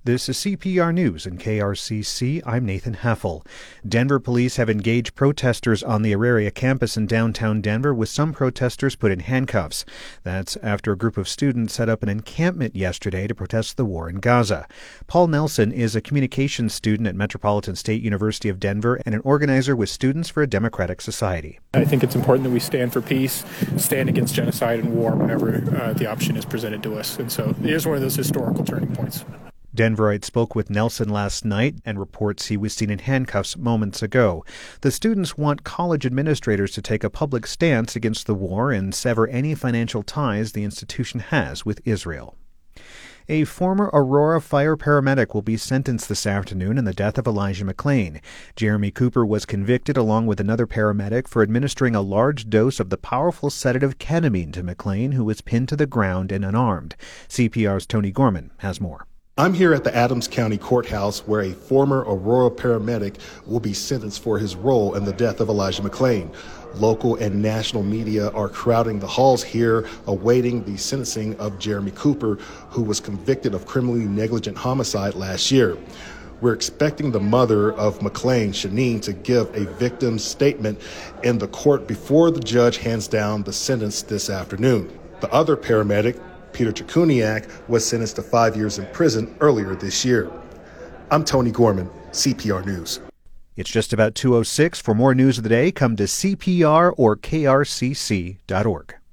This is CPR News and KRCC. I'm Nathan Heffel. Denver police have engaged protesters on the Auraria campus in downtown Denver, with some protesters put in handcuffs. That's after a group of students set up an encampment yesterday to protest the war in Gaza. Paul Nelson is a communications student at Metropolitan State University of Denver and an organizer with Students for a Democratic Society. I think it's important that we stand for peace, stand against genocide and war whenever the option is presented to us. And so it is one of those historical turning points. Denverite spoke with Nelson last night and reports he was seen in handcuffs moments ago. The students want college administrators to take a public stance against the war and sever any financial ties the institution has with Israel. A former Aurora fire paramedic will be sentenced this afternoon in the death of Elijah McClain. Jeremy Cooper was convicted along with another paramedic for administering a large dose of the powerful sedative ketamine to McClain, who was pinned to the ground and unarmed. CPR's Tony Gorman has more. I'm here at the Adams County Courthouse, where a former Aurora paramedic will be sentenced for his role in the death of Elijah McClain. Local and national media are crowding the halls here, awaiting the sentencing of Jeremy Cooper, who was convicted of criminally negligent homicide last year. We're expecting the mother of McClain, Shanine, to give a victim's statement in the court before the judge hands down the sentence this afternoon. The other paramedic, Peter Chakuniak, was sentenced to 5 years in prison earlier this year. I'm Tony Gorman, CPR News. It's just about 2:06. For more news of the day, come to CPR or KRCC.org.